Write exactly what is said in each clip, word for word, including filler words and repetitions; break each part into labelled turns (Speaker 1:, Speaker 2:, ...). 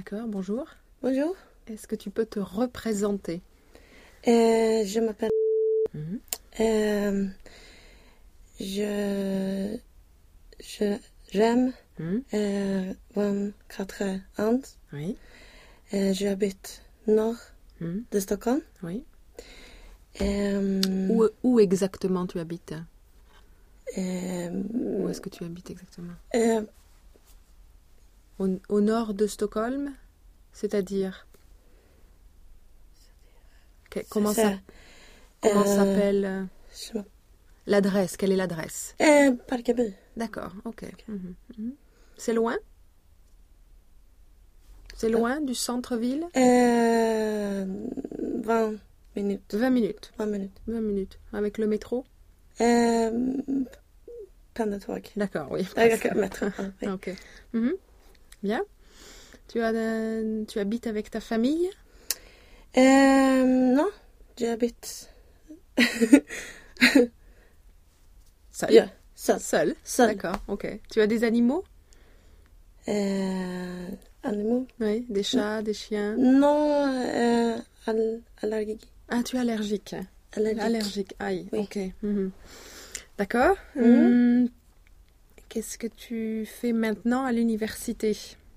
Speaker 1: D'accord, bonjour.
Speaker 2: Bonjour.
Speaker 1: Est-ce que tu peux te représenter?
Speaker 2: Euh, je m'appelle.
Speaker 1: Mhm.
Speaker 2: Euh, je, je, j'aime
Speaker 1: Mhm.
Speaker 2: euh, vingt-quatre ans.
Speaker 1: Oui.
Speaker 2: Euh, j'habite nord
Speaker 1: Mhm.
Speaker 2: de Stockholm.
Speaker 1: Oui.
Speaker 2: Euh,
Speaker 1: Où, où exactement tu habites?
Speaker 2: euh,
Speaker 1: Où est-ce que tu habites exactement?
Speaker 2: euh,
Speaker 1: Au, au nord de Stockholm? C'est-à-dire Que- Comment
Speaker 2: ça,
Speaker 1: ça, comment
Speaker 2: euh,
Speaker 1: s'appelle euh,
Speaker 2: je m'appelle-
Speaker 1: l'adresse? Quelle est l'adresse?
Speaker 2: euh, Parkeby.
Speaker 1: D'accord, ok. Mhm. Mhm. C'est loin? C'est loin du centre-ville?
Speaker 2: Euh, vingt minutes.
Speaker 1: vingt minutes.
Speaker 2: vingt minutes.
Speaker 1: vingt minutes. Avec le métro?
Speaker 2: Euh, pendeltåg.
Speaker 1: D'accord, oui.
Speaker 2: Avec le métro. Ah, oui.
Speaker 1: Ok. Mhm. Bien. Tu, as, euh, tu habites avec ta famille?
Speaker 2: Euh, non, j'habite.
Speaker 1: Seul?
Speaker 2: Yeah, seul.
Speaker 1: Seul?
Speaker 2: Seul.
Speaker 1: D'accord, ok. Tu as des animaux?
Speaker 2: Euh, animaux?
Speaker 1: Oui, des chats, des chiens?
Speaker 2: Non, euh, all- allergique.
Speaker 1: Ah, tu es allergique?
Speaker 2: Allergique.
Speaker 1: Allergique, aïe,
Speaker 2: Oui.
Speaker 1: ok. Mhm. D'accord.
Speaker 2: Mhm.
Speaker 1: Hum, Qu'est-ce que tu fais maintenant à l'université?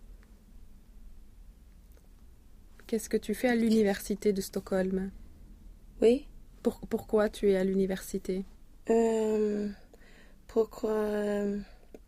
Speaker 1: Qu'est-ce que tu fais à l'université de Stockholm?
Speaker 2: Oui.
Speaker 1: Pour- pourquoi tu es à l'université?
Speaker 2: Euh, pourquoi euh,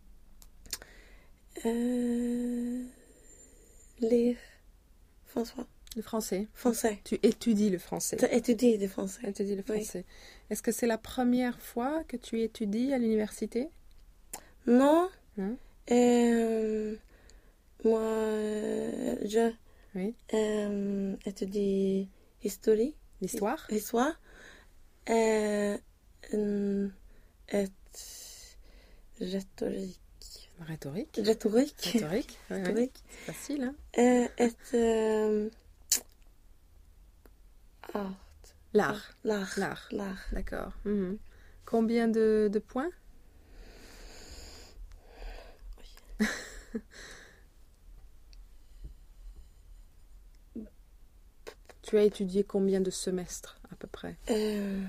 Speaker 2: euh, lire François?
Speaker 1: Le français.
Speaker 2: Français.
Speaker 1: Tu étudies le français.
Speaker 2: Tu étudies le français?
Speaker 1: Tu étudies le
Speaker 2: Oui.
Speaker 1: français. Est-ce que c'est la première fois que tu étudies à l'université?
Speaker 2: Non.
Speaker 1: Hein?
Speaker 2: Euh, moi, euh, je
Speaker 1: Oui.
Speaker 2: euh, étudie histoire.
Speaker 1: L'histoire?
Speaker 2: Histoire. Euh, euh, et rhétorique.
Speaker 1: Rhétorique.
Speaker 2: Rhétorique.
Speaker 1: Rhétorique. Oui, oui.
Speaker 2: Rhétorique.
Speaker 1: C'est facile, hein?
Speaker 2: Euh, et euh, art.
Speaker 1: L'art.
Speaker 2: L'art.
Speaker 1: L'art.
Speaker 2: L'art.
Speaker 1: D'accord. Mhm. Combien de, de points? Tu as étudié combien de semestres à peu près?
Speaker 2: Euh,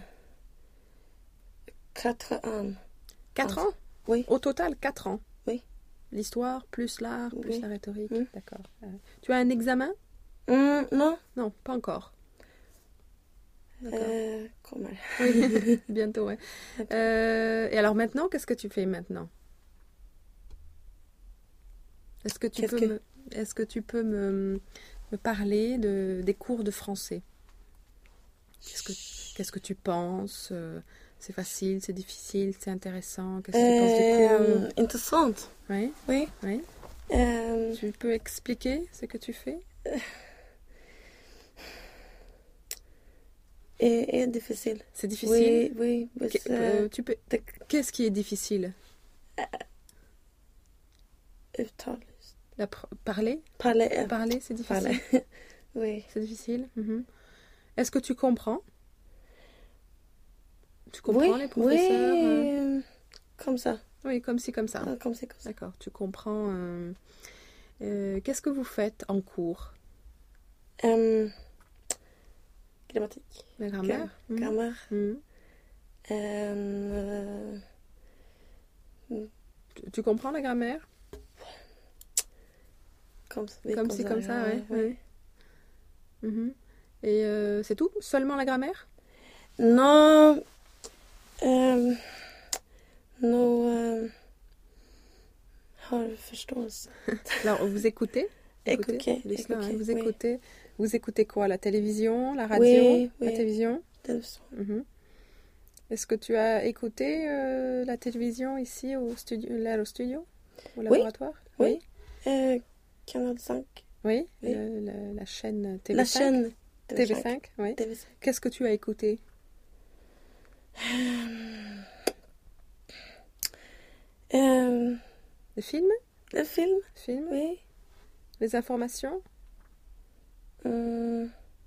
Speaker 2: quatre ans.
Speaker 1: Quatre
Speaker 2: Ah,
Speaker 1: ans?
Speaker 2: Oui.
Speaker 1: Au total, quatre ans?
Speaker 2: Oui.
Speaker 1: L'histoire, plus l'art, plus
Speaker 2: Oui.
Speaker 1: la rhétorique.
Speaker 2: Mm.
Speaker 1: D'accord. Euh, tu as un examen?
Speaker 2: Hum, non.
Speaker 1: Non, pas encore. D'accord.
Speaker 2: Euh, comment?
Speaker 1: Oui, bientôt, ouais. Euh, et alors maintenant, qu'est-ce que tu fais maintenant? Est-ce que tu
Speaker 2: Qu'est-ce
Speaker 1: peux
Speaker 2: que-
Speaker 1: me, est-ce que tu peux me, me parler de, des cours de français? Qu'est-ce que, qu'est-ce que tu penses? Euh, C'est facile, c'est difficile, c'est intéressant? Qu'est-ce que tu penses des
Speaker 2: Euh,
Speaker 1: cours?
Speaker 2: Intéressant.
Speaker 1: Oui,
Speaker 2: Oui.
Speaker 1: oui.
Speaker 2: Euh,
Speaker 1: Tu peux expliquer ce que tu fais?
Speaker 2: et, et difficile.
Speaker 1: C'est difficile?
Speaker 2: Oui, oui. mais
Speaker 1: Que-
Speaker 2: c'est-
Speaker 1: euh, tu peux...
Speaker 2: det-
Speaker 1: Qu'est-ce qui est difficile?
Speaker 2: Uttal.
Speaker 1: La pr- Parler?
Speaker 2: Parler. euh,
Speaker 1: Parler, c'est difficile?
Speaker 2: Parler. Oui.
Speaker 1: C'est difficile? Mhm. Est-ce que tu comprends? Tu comprends
Speaker 2: Oui,
Speaker 1: les professeurs?
Speaker 2: oui.
Speaker 1: euh,
Speaker 2: euh, Comme ça.
Speaker 1: Oui, comme ci, comme ça.
Speaker 2: Ah, comme ça, comme ça.
Speaker 1: D'accord, tu comprends. euh, euh, Qu'est-ce que vous faites en cours?
Speaker 2: Euh, grammatique.
Speaker 1: La grammaire? Mhm.
Speaker 2: Grammaire.
Speaker 1: Mhm.
Speaker 2: Euh,
Speaker 1: Tu, tu comprends la grammaire?
Speaker 2: comme, oui,
Speaker 1: Comme ci, comme ça, ouais.
Speaker 2: oui.
Speaker 1: ouais. Mhm. Et euh, c'est tout? Seulement la grammaire?
Speaker 2: Non. Euh, non. Euh, har förståelse.
Speaker 1: Alors, vous écoutez?
Speaker 2: Écoutez,
Speaker 1: Lyssna, hein,
Speaker 2: écoutez,
Speaker 1: vous
Speaker 2: oui.
Speaker 1: écoutez, vous écoutez quoi? La télévision, la radio,
Speaker 2: Oui,
Speaker 1: la
Speaker 2: oui.
Speaker 1: télévision?
Speaker 2: Television.
Speaker 1: Mhm. Est-ce que tu as écouté euh, la télévision ici au studio, là au studio, au laboratoire?
Speaker 2: Oui. Euh, Canal cinq.
Speaker 1: Oui.
Speaker 2: Oui.
Speaker 1: Le- le- la chaîne T V cinq.
Speaker 2: La chaîne
Speaker 1: T V cinq, oui.
Speaker 2: T V cinq.
Speaker 1: Qu'est-ce que tu as écouté?
Speaker 2: Euh,
Speaker 1: Les films?
Speaker 2: le film.
Speaker 1: Films?
Speaker 2: Oui.
Speaker 1: Les informations?
Speaker 2: Euh,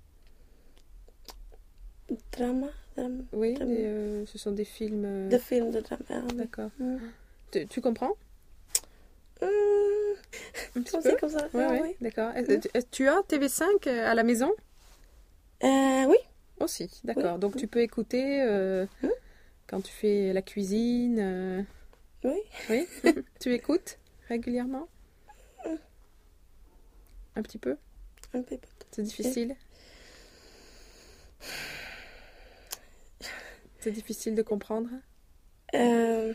Speaker 2: drama. drama.
Speaker 1: Oui,
Speaker 2: Drama.
Speaker 1: des, euh, ce sont des films. euh,
Speaker 2: De film de drama.
Speaker 1: D'accord.
Speaker 2: Mm.
Speaker 1: Tu, tu comprends?
Speaker 2: Mm.
Speaker 1: un petit
Speaker 2: Comme
Speaker 1: peu.
Speaker 2: ça, comme ça.
Speaker 1: Ouais,
Speaker 2: Ah,
Speaker 1: ouais,
Speaker 2: oui.
Speaker 1: d'accord. Est-ce- tu- est-ce- Tu as T V cinq à la maison
Speaker 2: Euh, oui.
Speaker 1: aussi? D'accord.
Speaker 2: Oui.
Speaker 1: Donc tu peux écouter euh,
Speaker 2: Hmm.
Speaker 1: quand tu fais la cuisine. euh,
Speaker 2: Oui.
Speaker 1: Oui. Tu écoutes régulièrement? Un petit peu?
Speaker 2: Un peu.
Speaker 1: C'est difficile? C'est difficile de comprendre?
Speaker 2: Euh,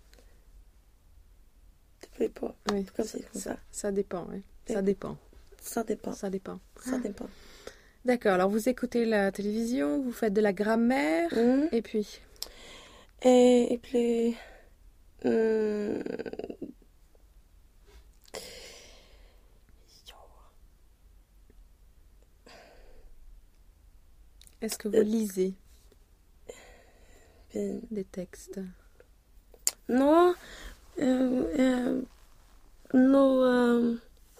Speaker 2: ça dépend.
Speaker 1: Oui,
Speaker 2: Comme
Speaker 1: ça,
Speaker 2: c'est comme
Speaker 1: ça,
Speaker 2: ça.
Speaker 1: ça dépend, oui. Ça
Speaker 2: Oui.
Speaker 1: dépend,
Speaker 2: Ça dépend.
Speaker 1: ça dépend.
Speaker 2: Ça dépend.
Speaker 1: D'accord, alors vous écoutez la télévision, vous faites de la grammaire,
Speaker 2: Mm.
Speaker 1: et puis...
Speaker 2: Et, et puis... mm,
Speaker 1: Est-ce que vous lisez
Speaker 2: puis-
Speaker 1: des textes?
Speaker 2: Non. Euh, euh, nog... Uh,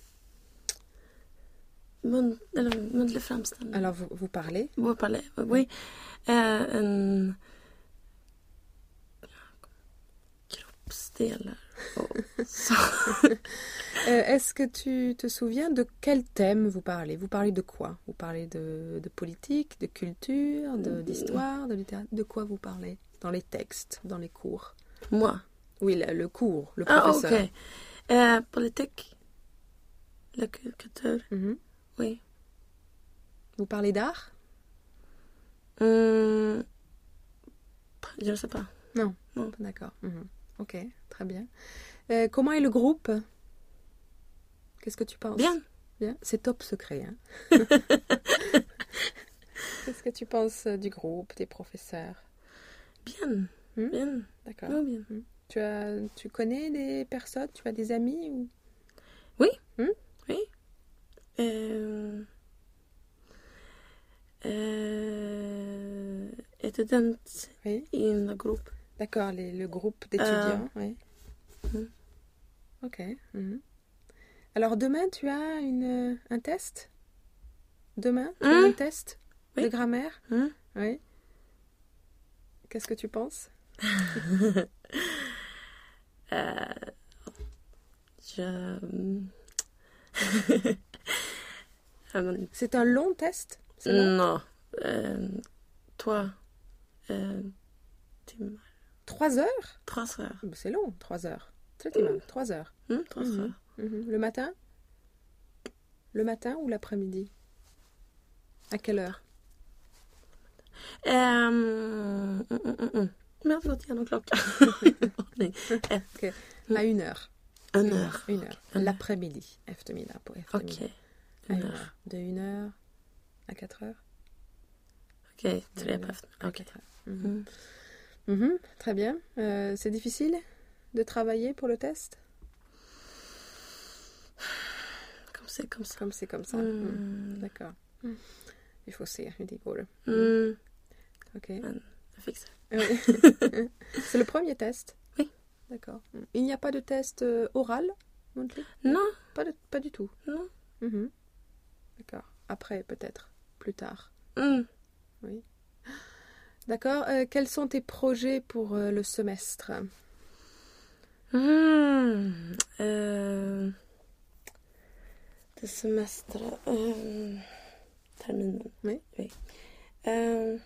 Speaker 2: mun, eller muntlig framställning.
Speaker 1: Alors vous, vous parlez?
Speaker 2: Vår palais, oui. Eh, en kroppsdelar och så.
Speaker 1: Euh, Est-ce que tu te souviens de quel thème vous parlez? Vous parlez de quoi? Vous parlez de, de politique, de culture, de- d'histoire, de littérature? De quoi vous parlez dans les textes, dans les cours?
Speaker 2: Moi.
Speaker 1: Oui, le, le cours, le
Speaker 2: Ah,
Speaker 1: professeur.
Speaker 2: okej. Eh, politik. La ku- kultur.
Speaker 1: Mhm.
Speaker 2: Oui.
Speaker 1: Vous parlez d'art?
Speaker 2: Mm, je ne sais pas.
Speaker 1: Non.
Speaker 2: Non.
Speaker 1: D'accord. Mhm. Ok, très bien. Euh, comment est le groupe? Qu'est-ce que tu penses?
Speaker 2: Bien.
Speaker 1: Bien. C'est top secret. Hein. Qu'est-ce que tu penses euh, du groupe, des professeurs?
Speaker 2: Bien.
Speaker 1: Hmm?
Speaker 2: Bien.
Speaker 1: D'accord.
Speaker 2: Ja, bien.
Speaker 1: Tu as, tu connais des personnes? Tu as des amis ou...
Speaker 2: Oui.
Speaker 1: Hmm?
Speaker 2: Oui. Eh, eh, étudiant
Speaker 1: Oui.
Speaker 2: i en grupp.
Speaker 1: D'accord, les- le groupe d'étudiants. Oui.
Speaker 2: Hmm.
Speaker 1: Ok. Mhm. Alors demain, tu as une, un test? Demain, tu as
Speaker 2: Hmm.
Speaker 1: un test de
Speaker 2: Oui.
Speaker 1: grammaire?
Speaker 2: Mm.
Speaker 1: Oui. Qu'est-ce que tu penses?
Speaker 2: Eh, je... Ja, men,
Speaker 1: C'est un long test? C'est long?
Speaker 2: non. Eh, toi. Eh, timmar.
Speaker 1: Trois heures?
Speaker 2: Trois heures.
Speaker 1: C'est long, trois heures. Tre timmar, trois heures.
Speaker 2: Mm, trois
Speaker 1: Mhm.
Speaker 2: heures.
Speaker 1: Mhm. Le matin? Le matin ou l'après-midi? À quelle heure?
Speaker 2: Ehm, mm, mm, mm, mm. Men jag har fått igenom klockan. Nej. Eh,
Speaker 1: Ok. À une heure.
Speaker 2: En heure.
Speaker 1: Une heure.
Speaker 2: Une
Speaker 1: L'après-midi. Eftermiddag på eftermiddag.
Speaker 2: Okej.
Speaker 1: À
Speaker 2: En
Speaker 1: une
Speaker 2: heure.
Speaker 1: heure. De une heure à quatre heures.
Speaker 2: Okej, tre på
Speaker 1: À
Speaker 2: eftermiddagen. Okej.
Speaker 1: quatre heures. Mhm.
Speaker 2: Mm.
Speaker 1: Mhm. Très bien. Euh, c'est difficile de travailler pour le test?
Speaker 2: Comme c'est comme ça.
Speaker 1: Comme c'est comme ça. Mhm.
Speaker 2: Mm.
Speaker 1: D'accord. Vi får se hur det går.
Speaker 2: Mm.
Speaker 1: Ok.
Speaker 2: Men jag fixar det.
Speaker 1: Oui. C'est le premier test?
Speaker 2: Oui.
Speaker 1: D'accord. Il n'y a pas de test euh, oral non plus?
Speaker 2: Non,
Speaker 1: Pas, de- pas du tout.
Speaker 2: non.
Speaker 1: Mhm. D'accord. Après, peut-être. Plus tard.
Speaker 2: Mm.
Speaker 1: D'accord. Euh, quels sont tes projets pour euh, le semestre?
Speaker 2: Mm. Eh, det semester. Eh, terminen.
Speaker 1: Oui.
Speaker 2: Oui. Eh,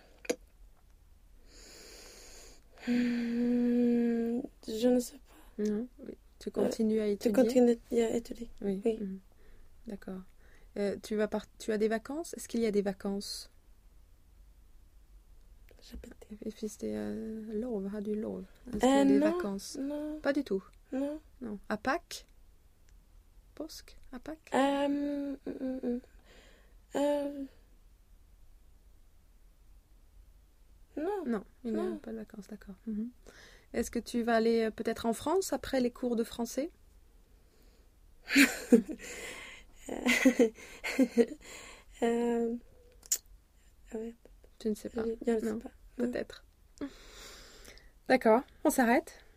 Speaker 2: mm, je ne sais pas.
Speaker 1: Non. Oui. Tu continues à
Speaker 2: Tu
Speaker 1: étudier?
Speaker 2: continues à étudier.
Speaker 1: Oui.
Speaker 2: Oui.
Speaker 1: Mhm. D'accord. Euh, tu, vas par- tu as des vacances? Est-ce qu'il y a des vacances? Finns det uh, lov? Har du lov? Est-ce qu'il y a
Speaker 2: Eh,
Speaker 1: des
Speaker 2: non.
Speaker 1: vacances?
Speaker 2: Non,
Speaker 1: Pas du tout.
Speaker 2: non.
Speaker 1: Non. À Pâques? Påsk? À Pâques?
Speaker 2: Um, mm, mm, mm. Euh, non.
Speaker 1: Non, il n'y a
Speaker 2: Non.
Speaker 1: pas de vacances, d'accord. Mhm. Est-ce que tu vas aller euh, peut-être en France après les cours de français?
Speaker 2: Euh, jag vet.
Speaker 1: Tu ne sais pas.
Speaker 2: Jag, jag vet
Speaker 1: Non.
Speaker 2: inte.
Speaker 1: Peut-être. D'accord, on s'arrête.